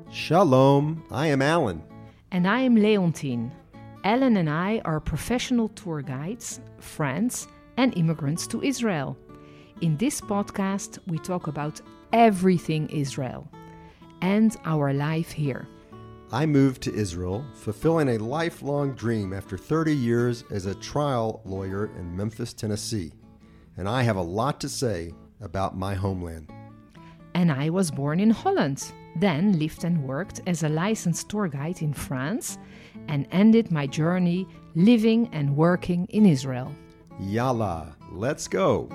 Shalom, I am Alan. And I am Leontine. Alan and I are professional tour guides, friends, and immigrants to Israel. In this podcast, we talk about everything Israel and our life here. I moved to Israel, fulfilling a lifelong dream after 30 years as a trial lawyer in Memphis, Tennessee. And I have a lot to say about my homeland. And I was born in Holland, then lived and worked as a licensed tour guide in France, and ended my journey living and working in Israel. Yalla, let's go.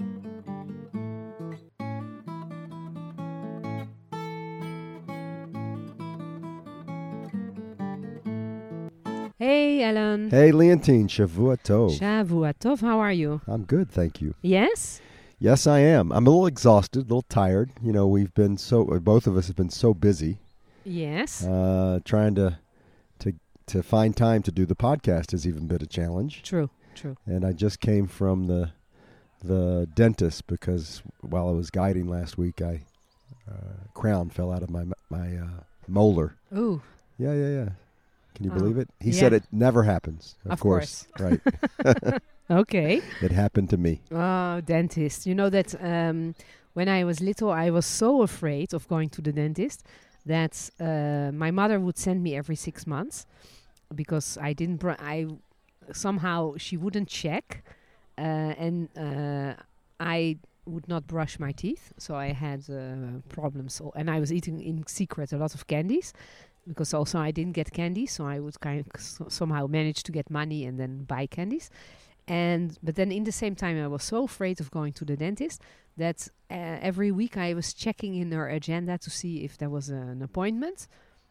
Hey, Alan. Hey, Leontine, Shavua Tov. Shavua Tov, how are you? I'm good, thank you. Yes? Yes, I am. I'm a little exhausted, a little tired. You know, both of us have been so busy. Yes. Trying to find time to do the podcast has even been a challenge. True. And I just came from the dentist because while I was guiding last week, crown fell out of my molar. Ooh. Yeah. Can you believe it? He said it never happens. Of course. Right. Okay. It happened to me. Oh, dentist. You know that when I was little, I was so afraid of going to the dentist that my mother would send me every 6 months because somehow she wouldn't check and I would not brush my teeth. So I had problems. And I was eating in secret a lot of candies because also I didn't get candy. So I would kind of somehow manage to get money and then buy candies. But then in the same time, I was so afraid of going to the dentist that every week I was checking in her agenda to see if there was an appointment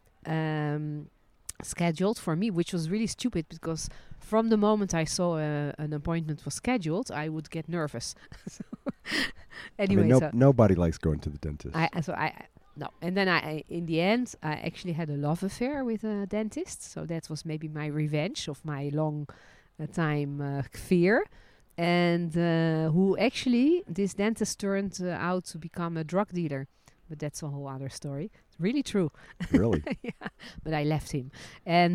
scheduled for me, which was really stupid because from the moment I saw an appointment was scheduled, I would get nervous. Anyway, nobody likes going to the dentist. No. And then in the end, I actually had a love affair with a dentist. So that was maybe my revenge of my long time fear. And who actually, this dentist turned out to become a drug dealer. But that's a whole other story. It's really true. Really? Yeah. But I left him. And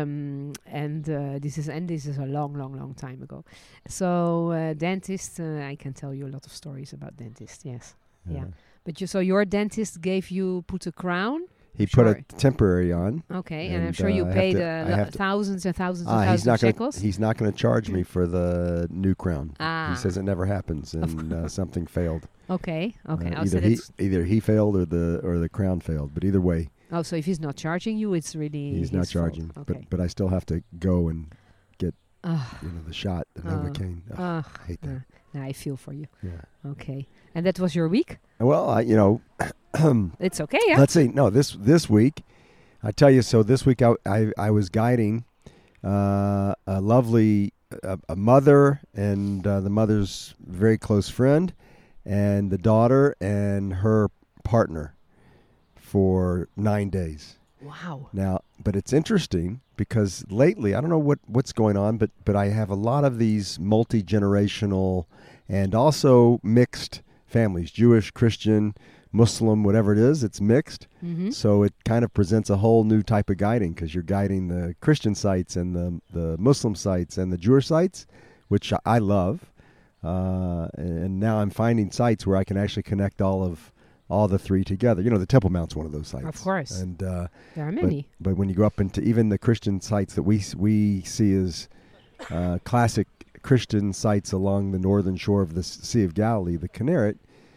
this is a long time ago. So dentist, I can tell you a lot of stories about dentists. Yes. Yeah. But so your dentist put a crown? He put a temporary on. Okay, and I'm sure you paid thousands and thousands of shekels. He's not going to charge me for the new crown. He says it never happens, and something failed. Okay. Either he failed or the crown failed, but either way. Oh, so if he's not charging you, it's really he's not charging. Okay. But I still have to go and get the shot, the Novocaine. I hate that. Now I feel for you. Yeah. Okay, and that was your week? Well, it's okay. Yeah. Let's see. No, this week, I tell you. So this week I was guiding a lovely a mother and the mother's very close friend and the daughter and her partner for 9 days. Wow. Now, but it's interesting because lately, I don't know what's going on, but I have a lot of these multi-generational and also mixed families, Jewish, Christian, Muslim, whatever it is, it's mixed. Mm-hmm. So it kind of presents a whole new type of guiding because you're guiding the Christian sites and the Muslim sites and the Jewish sites, which I love. And now I'm finding sites where I can actually connect all the three together. You know, the Temple Mount's one of those sites. Of course. And there are many. But when you go up into even the Christian sites that we see as classic Christian sites along the northern shore of the Sea of Galilee, the Kinneret,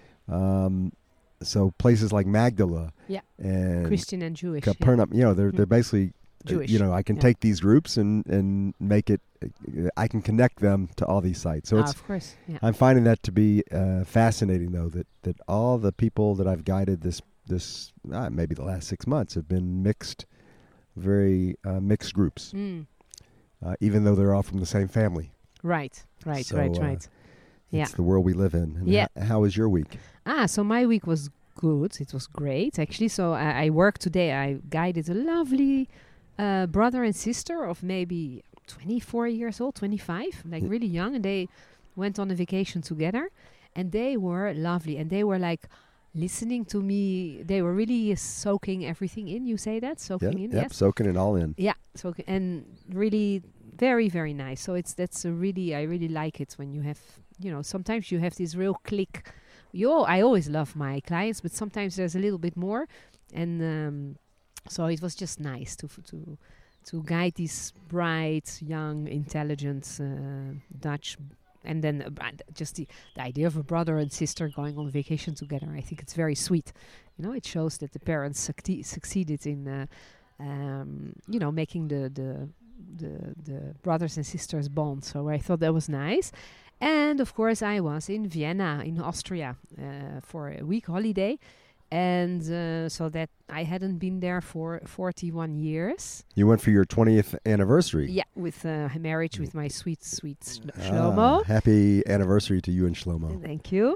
so places like Magdala and Christian and Jewish, Capernaum, they're basically Jewish. I can take these groups and make it. I can connect them to all these sites. So of course, yeah. I'm finding that to be fascinating, though, that all the people that I've guided this maybe the last 6 months have been mixed, very mixed groups, even though they're all from the same family. Right. It's the world we live in. And how was your week? So my week was good. It was great, actually. So I worked today. I guided a lovely brother and sister of maybe 24 years old, 25, like really young. And they went on a vacation together. And they were lovely. And they were like listening to me. They were really soaking everything in. You say that? Soaking in, Yep, yes? soaking it all in. Yeah, soaking, and really very, very nice. So that's a really, I really like it when you have, sometimes you have this real click. I always love my clients, but sometimes there's a little bit more. And so it was just nice to guide these bright, young, intelligent Dutch. And then just the idea of a brother and sister going on vacation together, I think it's very sweet. It shows that the parents succeeded in, making the brothers and sisters bond. So I thought that was nice. And of course, I was in Vienna, in Austria, for a week holiday. And so that I hadn't been there for 41 years. You went for your 20th anniversary. Yeah, with marriage with my sweet Shlomo. Happy anniversary to you and Shlomo. Thank you.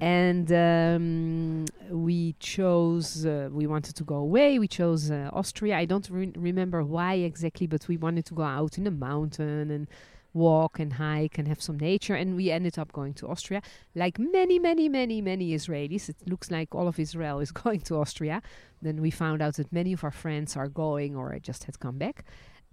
And we chose, we wanted to go away. We chose Austria. I don't remember why exactly, but we wanted to go out in the mountain and walk and hike and have some nature, and we ended up going to Austria. Like many Israelis, it looks like all of Israel is going to Austria. Then we found out that many of our friends are going or just had come back.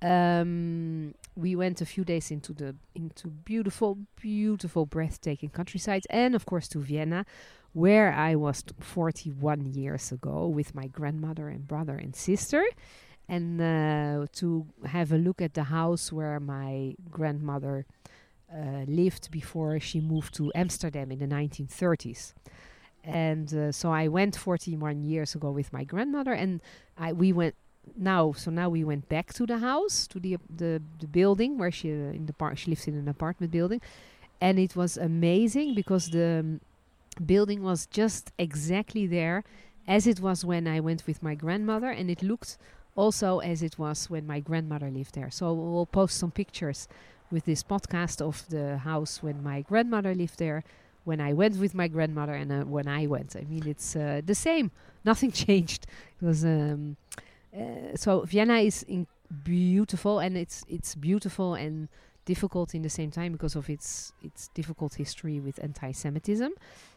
We went a few days into beautiful, breathtaking countrysides, and of course to Vienna, where I was 41 years ago with my grandmother and brother and sister. And to have a look at the house where my grandmother lived before she moved to Amsterdam in the 1930s. And so I went 41 years ago with my grandmother, and we went now. So now we went back to the house, to the building where she she lives in an apartment building, and it was amazing because the building was just exactly there as it was when I went with my grandmother, and it looked also as it was when my grandmother lived there. So we'll post some pictures with this podcast of the house when my grandmother lived there, when I went with my grandmother, and when I went. I mean, it's the same. Nothing changed. It was so Vienna is beautiful, and it's beautiful and difficult in the same time because of its difficult history with anti-Semitism.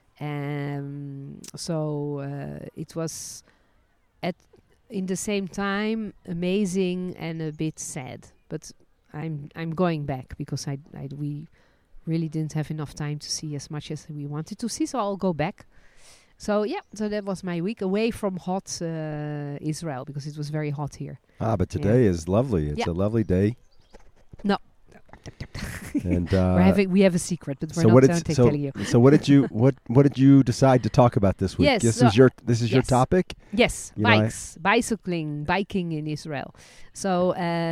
So it was in the same time amazing and a bit sad, but I'm going back because we really didn't have enough time to see as much as we wanted to see, so I'll go back. So that was my week away from hot Israel because it was very hot here. But today is lovely. It's a lovely day. No. And we have a secret, but we're not telling you. So what did you decide to talk about this week? Yes, this is your topic. Yes, biking in Israel. So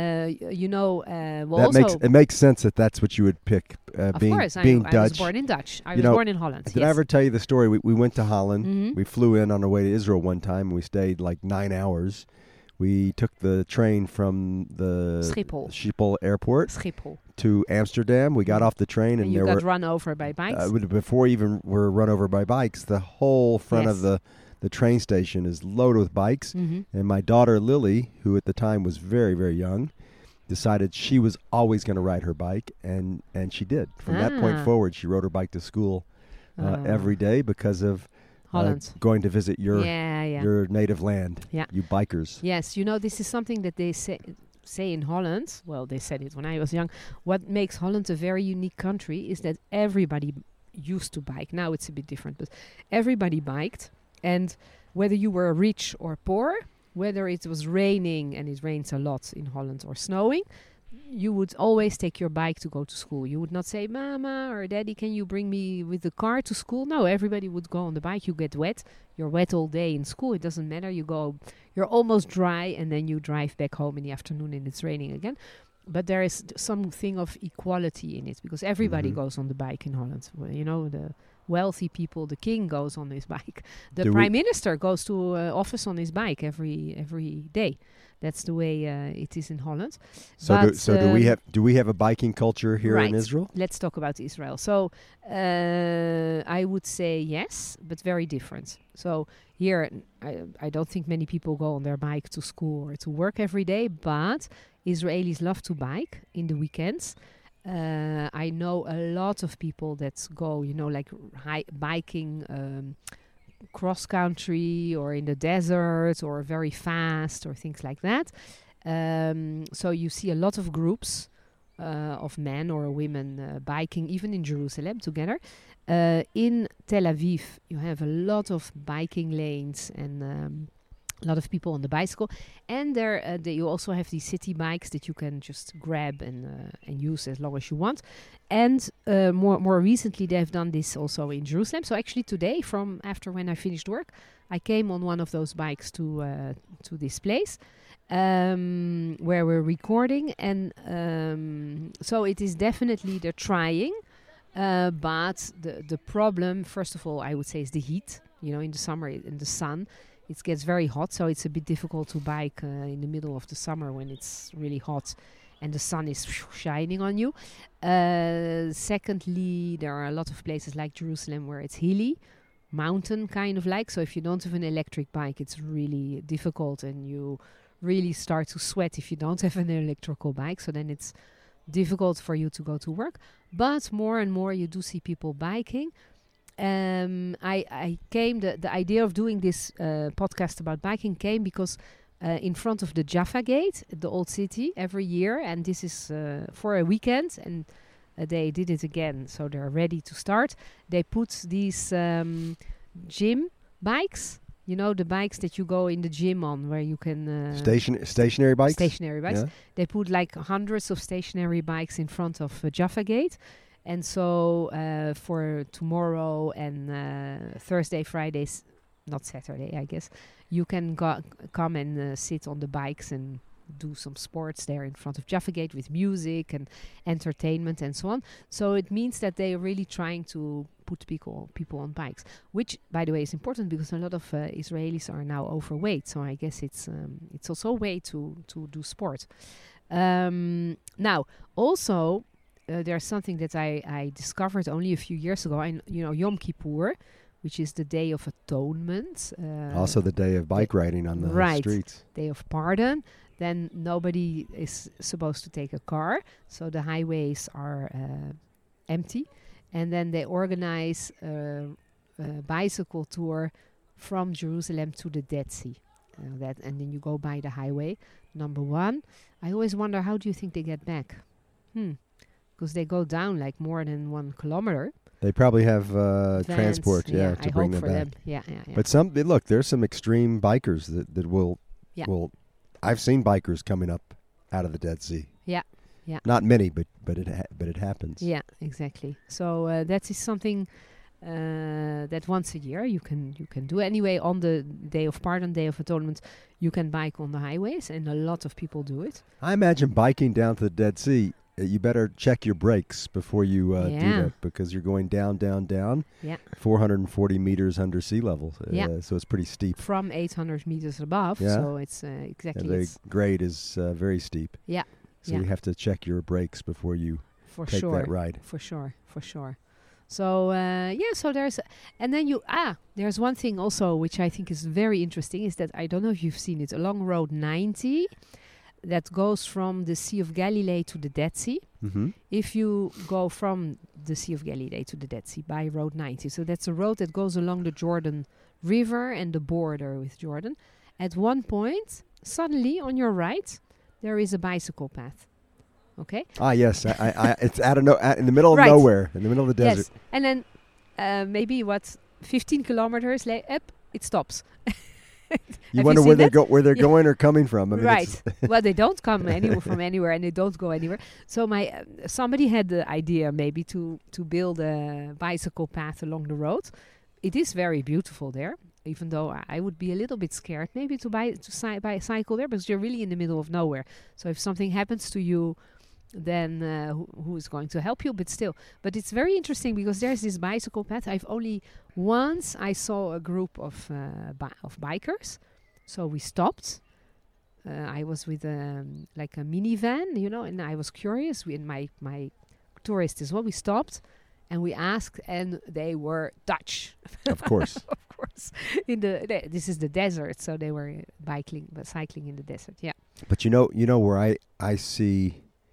it makes sense that's what you would pick. Of being course, Dutch. I was born in Dutch. I was born in Holland. Did I ever tell you the story? We went to Holland. Mm-hmm. We flew in on our way to Israel one time. And we stayed like 9 hours. We took the train from the Schiphol airport to Amsterdam. We got off the train and you got run over by bikes? Before even were run over by bikes, the whole front of the train station is loaded with bikes. Mm-hmm. And my daughter Lily, who at the time was very, very young, decided she was always going to ride her bike, and she did. From that point forward, she rode her bike to school every day because of Holland. Going to visit your native land, you bikers. Yes, this is something that they say in Holland. Well, they said it when I was young. What makes Holland a very unique country is that everybody used to bike. Now it's a bit different, but everybody biked. And whether you were rich or poor, whether it was raining, and it rains a lot in Holland, or snowing, you would always take your bike to go to school. You would not say, Mama or Daddy, can you bring me with the car to school? No, everybody would go on the bike. You get wet. You're wet all day in school. It doesn't matter. You're almost dry, and then you drive back home in the afternoon and it's raining again. But there is something of equality in it because everybody goes on the bike in Holland. Well, the wealthy people, the king goes on his bike. The prime minister goes to office on his bike every day. That's the way it is in Holland. So do we have a biking culture here in Israel? Let's talk about Israel. So I would say yes, but very different. So here, I don't think many people go on their bike to school or to work every day, but Israelis love to bike in the weekends. I know a lot of people that go, like biking cross country or in the desert or very fast or things like that. So you see a lot of groups of men or women biking, even in Jerusalem, together. In Tel Aviv, you have a lot of biking lanes and a lot of people on the bicycle. And there you also have these city bikes that you can just grab and use as long as you want. And more recently, they have done this also in Jerusalem. So actually today, from after when I finished work, I came on one of those bikes to this place. Where we're recording, and so it is definitely they're trying, but the problem, first of all, I would say, is the heat. In the summer, in the sun, it gets very hot, so it's a bit difficult to bike in the middle of the summer when it's really hot and the sun is shining on you. Secondly, there are a lot of places like Jerusalem where it's hilly, mountain kind of like, so if you don't have an electric bike, it's really difficult, and you really start to sweat if you don't have an electrical bike, so then it's difficult for you to go to work. But more and more you do see people biking. I came, the idea of doing this podcast about biking came because in front of the Jaffa Gate, the old city, every year, and this is for a weekend, and they did it again, so they're ready to start. They put these gym bikes, the bikes that you go in the gym on, where you can... stationary bikes? Stationary bikes. Yeah. They put like hundreds of stationary bikes in front of Jaffa Gate. And so for tomorrow and Thursday, Fridays, not Saturday, I guess, you can come and sit on the bikes and do some sports there in front of Jaffa Gate with music and entertainment and so on. So it means that they are really trying to put people on bikes, which, by the way, is important because a lot of Israelis are now overweight. So I guess it's also a way to do sport. Now, also, there's something that I discovered only a few years ago. And Yom Kippur, which is the Day of Atonement. Also the day of bike riding on the streets. Day of Pardon. Then nobody is supposed to take a car, so the highways are empty. And then they organize a bicycle tour from Jerusalem to the Dead Sea. And then you go by the highway, number one. I always wonder, how do you think they get back? Because they go down like more than 1 kilometer. They probably have transport, to I bring hope them for back. them. Yeah. But look, there's some extreme bikers that will. I've seen bikers coming up out of the Dead Sea. Yeah. Not many, but it happens. Yeah, exactly. So that is something that once a year you can do. Anyway, on the Day of Pardon, Day of Atonement, you can bike on the highways, and a lot of people do it. I imagine biking down to the Dead Sea. You better check your brakes before you do that, because you're going down, 440 meters under sea level. So it's pretty steep. From 800 meters above, so it's exactly... the grade is very steep. Yeah. So you have to check your brakes before you take that ride. For sure. So, so there's... And then there's one thing also which I think is very interesting, is that, I don't know if you've seen it, along Road 90... that goes from the Sea of Galilee to the Dead Sea. Mm-hmm. If you go from the Sea of Galilee to the Dead Sea by Road 90, so that's a road that goes along the Jordan River and the border with Jordan. At one point, suddenly on your right, there is a bicycle path. Okay? Ah, yes. It's in the middle of nowhere, in the middle of the desert. Yes. And then maybe 15 kilometers up, it stops. You wonder where they're going or coming from. I mean, right. Well, they don't come from anywhere, and they don't go anywhere. So somebody had the idea maybe to build a bicycle path along the road. It is very beautiful there, even though I would be a little bit scared maybe to cycle there, because you're really in the middle of nowhere. So if something happens to you, then who is going to help you? But it's very interesting because there's this bicycle path. Once I saw a group of bikers, so we stopped. I was with a minivan, and I was curious. My tourist as well. We stopped and we asked, and they were Dutch. Of course. Of course. This is the desert, so they were cycling in the desert. Yeah. But you know where I see.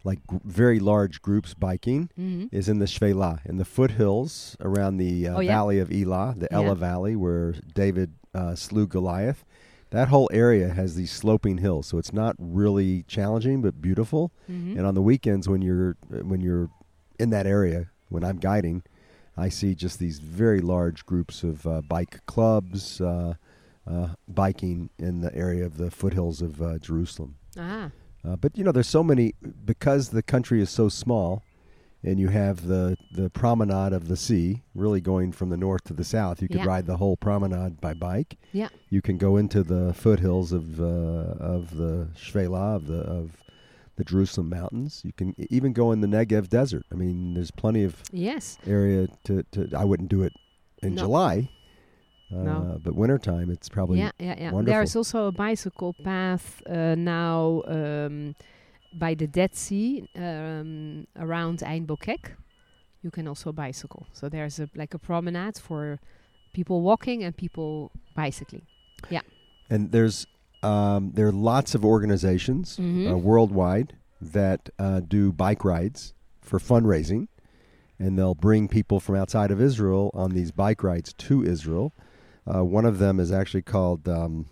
like very large groups biking, is in the Shvela, in the foothills around the valley of Elah, the Elah Valley, where David slew Goliath. That whole area has these sloping hills, so it's not really challenging but beautiful. And on the weekends, when you're in that area, when I'm guiding, I see just these very large groups of bike clubs biking in the area of the foothills of Jerusalem. But there's so many, because the country is so small, and you have the promenade of the sea, really going from the north to the south. You could ride the whole promenade by bike. Yeah. You can go into the foothills of the Shvela, of the Jerusalem mountains. You can even go in the Negev desert. I mean, there's plenty of area to. I wouldn't do it in July. No. But wintertime, it's probably wonderful. There's also a bicycle path now by the Dead Sea around Ein Bokek. You can also bicycle. So there's a promenade for people walking and people bicycling. Yeah. And there are lots of organizations worldwide that do bike rides for fundraising, and they'll bring people from outside of Israel on these bike rides to Israel. One of them is actually called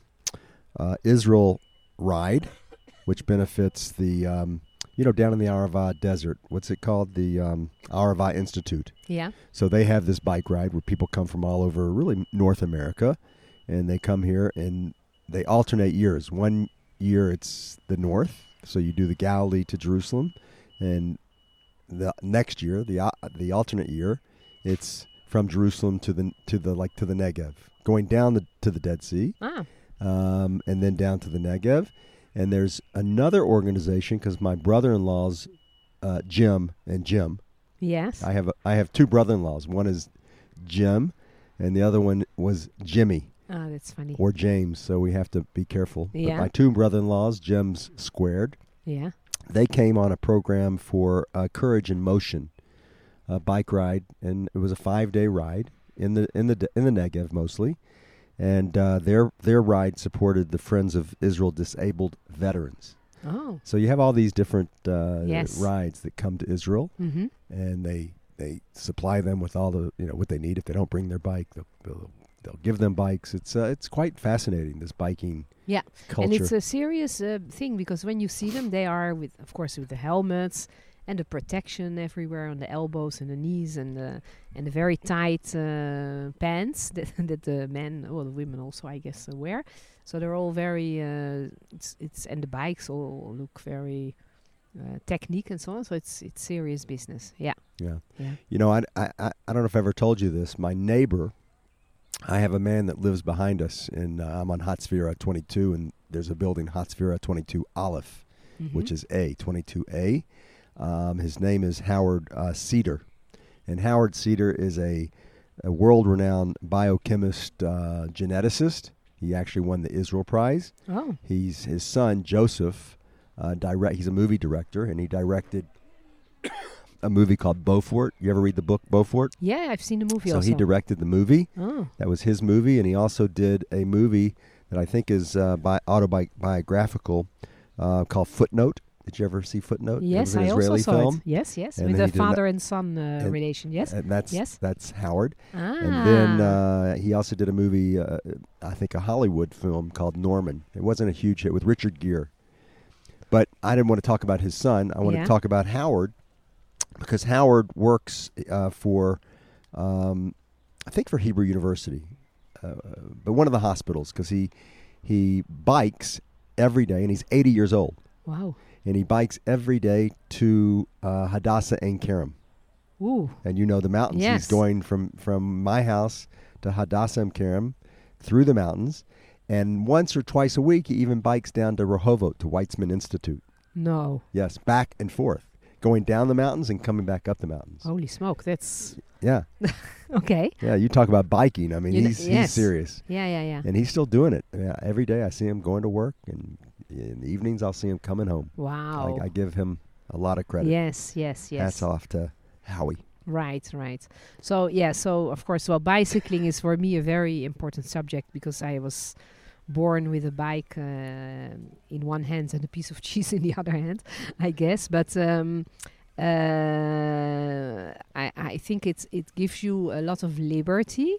Israel Ride, which benefits the, down in the Arava Desert. What's it called? The Arava Institute. Yeah. So they have this bike ride where people come from all over, really, North America, and they come here, and they alternate years. One year it's the north, so you do the Galilee to Jerusalem, and the next year, the alternate year, it's from Jerusalem to the Negev, going down to the Dead Sea, and then down to the Negev. And there's another organization, because my brother-in-law's Jim. Yes. I have two brother-in-laws. One is Jim, and the other one was Jimmy. Oh, that's funny. Or James, so we have to be careful. Yeah. But my two brother-in-laws, Jim's Squared. Yeah. They came on a program for Courage in Motion, a bike ride, and it was a 5-day ride in the Negev mostly. And their ride supported the Friends of Israel Disabled Veterans. Oh. So you have all these different rides that come to Israel, and they supply them with all the what they need. If they don't bring their bike, they'll give them bikes. It's quite fascinating, this biking culture. And it's a serious thing, because when you see them, they are with the helmets and the protection everywhere on the elbows and the knees and the very tight pants that the men or the women also, I guess, wear. So they're all very it's and the bikes all look very technique and so on. So it's serious business. Yeah. Yeah. I don't know if I ever told you this. My neighbor, I have a man that lives behind us, and I'm on Hatzvira 22, and there's a building, Hatzvira 22 Aleph, which is A22A. His name is Howard Cedar, and Howard Cedar is a world-renowned biochemist, geneticist. He actually won the Israel Prize. Oh. His son Joseph, he's a movie director, and he directed a movie called Beaufort. You ever read the book Beaufort? Yeah, I've seen the movie so also. So he directed the movie. Oh. That was his movie, and he also did a movie that I think is autobiographical called Footnote. Did you ever see Footnote? Yes, I Israeli also saw film. it. Yes, And with then the father and son relation. Yes, and that's Howard. Ah. And then he also did a movie, I think a Hollywood film called Norman. It wasn't a huge hit, with Richard Gere. But I didn't want to talk about his son. I want to talk about Howard, because Howard works for, I think for Hebrew University, but one of the hospitals, because he bikes every day, and he's 80 years old. Wow. And he bikes every day to Hadassah Ein Kerem. Ooh. And the mountains. Yes. He's going from my house to Hadassah Ein Kerem through the mountains. And once or twice a week, he even bikes down to Rehovot, to Weizmann Institute. No. Yes, back and forth, going down the mountains and coming back up the mountains. Holy smoke, that's... Yeah. Okay. Yeah, you talk about biking. I mean, he's serious. Yeah. And he's still doing it. Yeah, every day I see him going to work, and in the evenings I'll see him coming home. Wow. I give him a lot of credit. Yes. Hats off to Howie. Right. So of course, bicycling is for me a very important subject, because I was born with a bike in one hand and a piece of cheese in the other hand, I guess. But I think it gives you a lot of liberty.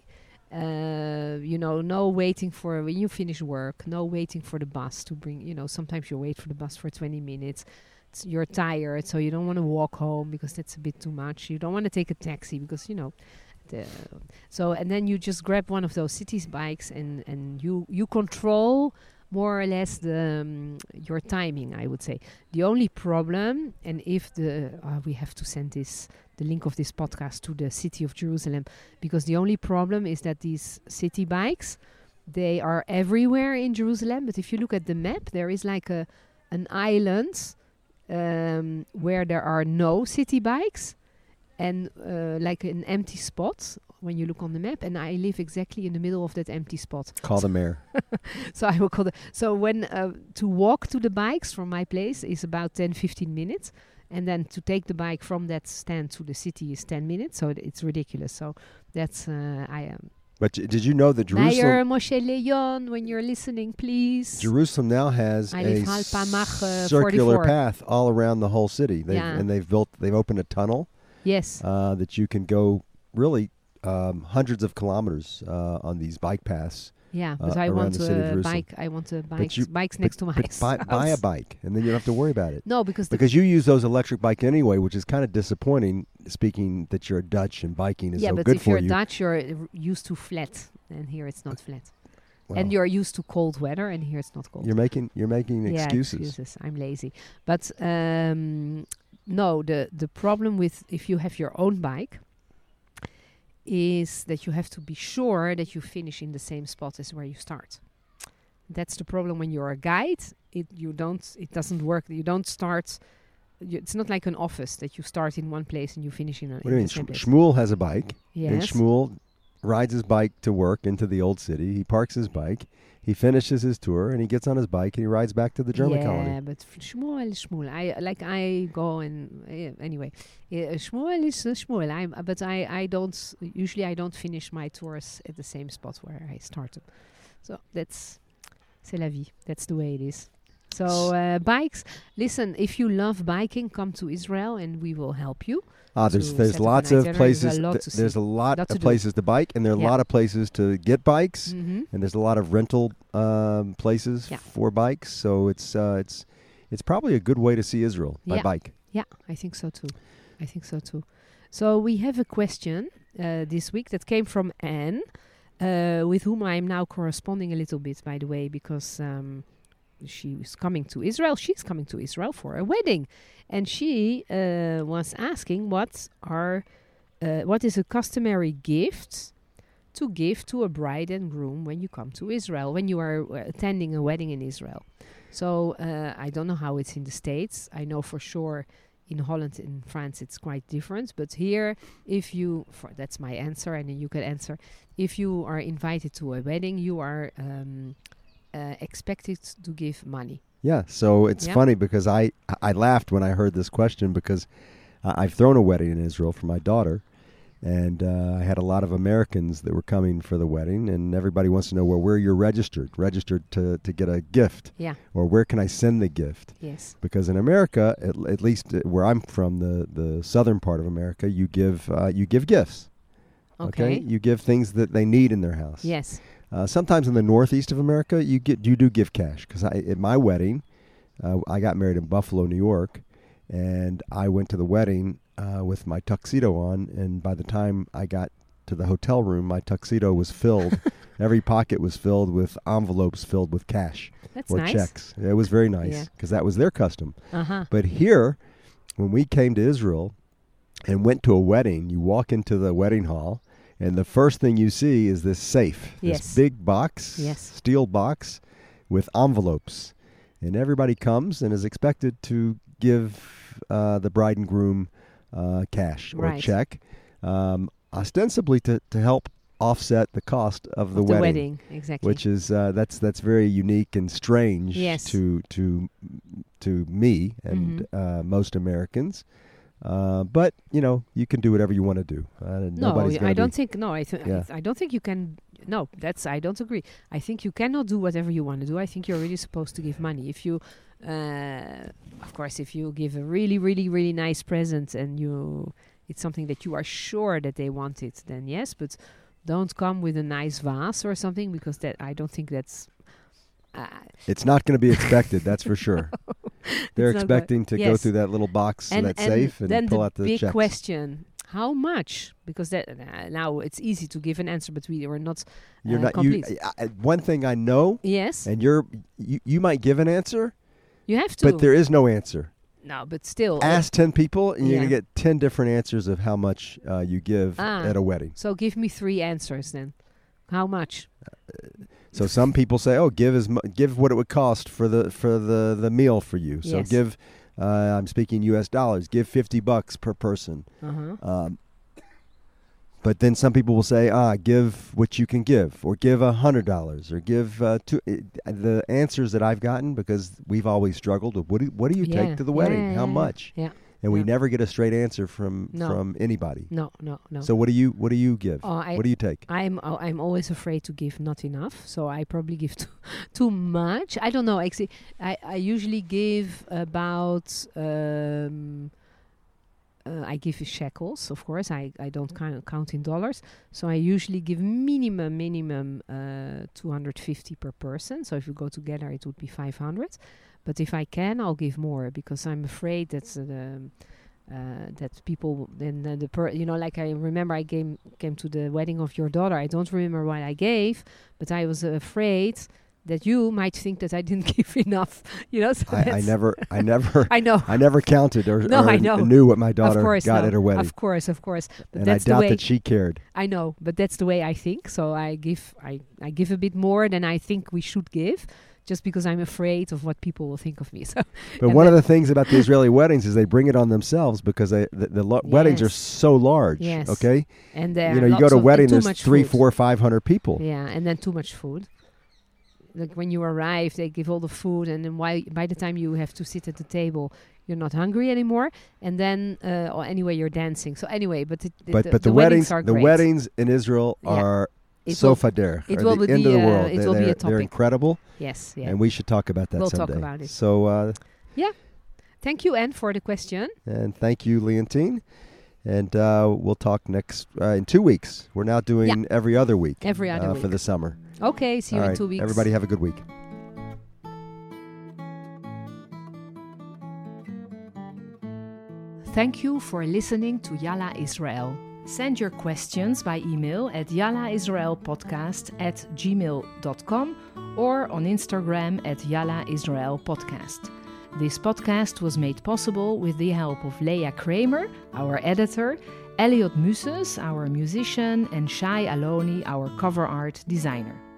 No waiting for when you finish work, no waiting for the bus to bring, sometimes you wait for the bus for 20 minutes. You're tired, so you don't want to walk home because that's a bit too much. You don't want to take a taxi because, and then you just grab one of those city bikes and you control more or less your timing, I would say. The only problem, and if we have to send the link of this podcast to the city of Jerusalem, because the only problem is that these city bikes, they are everywhere in Jerusalem. But if you look at the map, there is like an island where there are no city bikes and like an empty spot when you look on the map, and I live exactly in the middle of that empty spot. Call the mayor. So I will call so when to walk to the bikes from my place is about 10-15 minutes, and then to take the bike from that stand to the city is 10 minutes, so it's ridiculous. So that's I am. But did you know that Jerusalem... Mayor Moshe Leon, when you're listening, please. Jerusalem now has a circular 44. path all around the whole city. They've opened a tunnel. Yes. That you can go really hundreds of kilometers on these bike paths. Yeah, but I want a bike. I want bikes next to my house. Buy a bike, and then you don't have to worry about it. No, because you use those electric bike anyway, which is kind of disappointing. Speaking that you're Dutch and biking is so good for you. Yeah, but if you're Dutch, you're used to flat, and here it's not flat. Well, and you're used to cold weather, and here it's not cold. You're making excuses. I'm lazy, but no. The problem with if you have your own bike is that you have to be sure that you finish in the same spot as where you start. That's the problem when you're a guide. It doesn't work. You don't start. It's not like an office that you start in one place and you finish in the same place. Shmuel has a bike. Yes. And Shmuel rides his bike to work into the old city. He parks his bike. He finishes his tour and he gets on his bike and he rides back to the German colony. Yeah, but Shmuel. I go and anyway. Shmuel is Shmuel. But I don't. Usually, I don't finish my tours at the same spot where I started. So c'est la vie. That's the way it is. So bikes. Listen, if you love biking, come to Israel and we will help you. There's lots of places. There's a lot of places to bike, and there are a lot of places to get bikes, and there's a lot of rental places for bikes. So it's probably a good way to see Israel by bike. Yeah, I think so too. So we have a question this week that came from Anne, with whom I am now corresponding a little bit, by the way, because she's coming to Israel. She's coming to Israel for a wedding. And she was asking what is a customary gift to give to a bride and groom when you come to Israel, when you are attending a wedding in Israel. So I don't know how it's in the States. I know for sure in Holland and France it's quite different. But here, that's my answer, and then you can answer. If you are invited to a wedding, you are expected to give money. Yeah, so it's funny because I laughed when I heard this question because I've thrown a wedding in Israel for my daughter, and I had a lot of Americans that were coming for the wedding, and everybody wants to know, well, where you're registered to get a gift, or where can I send the gift? Yes, because in America, at least where I'm from, the southern part of America, you give gifts. Okay, you give things that they need in their house. Yes. Sometimes in the northeast of America, you do give cash. Because at my wedding, I got married in Buffalo, New York, and I went to the wedding with my tuxedo on. And by the time I got to the hotel room, my tuxedo was filled. Every pocket was filled with envelopes filled with cash or checks. It was very nice because that was their custom. Uh-huh. But here, when we came to Israel and went to a wedding, you walk into the wedding hall. And the first thing you see is this safe, this big box, steel box with envelopes. And everybody comes and is expected to give the bride and groom cash or check, ostensibly to help offset the cost of the wedding. Exactly. Which is that's very unique and strange to me and most Americans. But you can do whatever you want to do. I don't think you can no, I don't agree. I think you cannot do whatever you want to do. I think you're really supposed to give money. If you, of course, if you give a really, really, really nice present and it's something that you are sure that they want it, then yes, but don't come with a nice vase or something, because I don't think that's... it's not going to be expected, that's for sure. They're expecting to go through that little box, that safe, and pull out the checks. Big question: how much? Because now it's easy to give an answer, but we are not. You're not complete. One thing I know. Yes. And you might give an answer. You have to. But there is no answer. No, but still. Ask 10 people, and you're going to get 10 different answers of how much you give at a wedding. So give me 3 answers then. How much? So some people say, "Oh, give what it would cost for the meal for you." So give. I'm speaking U.S. dollars. Give $50 per person. But then some people will say, give what you can give, or give $100, or give the answers that I've gotten, because we've always struggled with what do you take to the wedding? How much? Yeah. And we never get a straight answer from anybody. No. So what do you give? What do you take? I'm always afraid to give not enough, so I probably give too much. I don't know. Actually, I usually give about. I give shekels, of course. I don't count in dollars, so I usually give minimum 250 per person. So if you go together, it would be 500. But if I can, I'll give more, because I'm afraid that people then like I remember I came to the wedding of your daughter. I don't remember what I gave, but I was afraid that you might think that I didn't give enough. So I never I know. I never counted or I know. knew what my daughter got at her wedding. Of course. But and that's I doubt the way that she cared. I know, but that's the way I think. So I give a bit more than I think we should give, just because I'm afraid of what people will think of me. So, but one of the things about the Israeli weddings is they bring it on themselves, because the weddings are so large. Yes. Okay. And you go to a wedding, there's 300, 400, 500 people. Yeah, and then too much food. Like when you arrive, they give all the food, and then by the time you have to sit at the table, you're not hungry anymore. And then, anyway, you're dancing. So anyway, but the weddings are great. The weddings in Israel are sofa der. It will be the end of the world. It will be a topic. They're incredible. Yes, and we should talk about that someday. We'll talk about it. So, thank you, Anne, for the question. And thank you, Leontine. And we'll talk next in 2 weeks. We're now doing every other week. Every other week for the summer. Okay, see you in 2 weeks. Everybody have a good week. Thank you for listening to Yalla Israel. Send your questions by email at yallaisraelpodcast@gmail.com or on Instagram at Yalla Israel Podcast. This podcast was made possible with the help of Leah Kramer, our editor, Elliot Muses, our musician, and Shai Aloni, our cover art designer.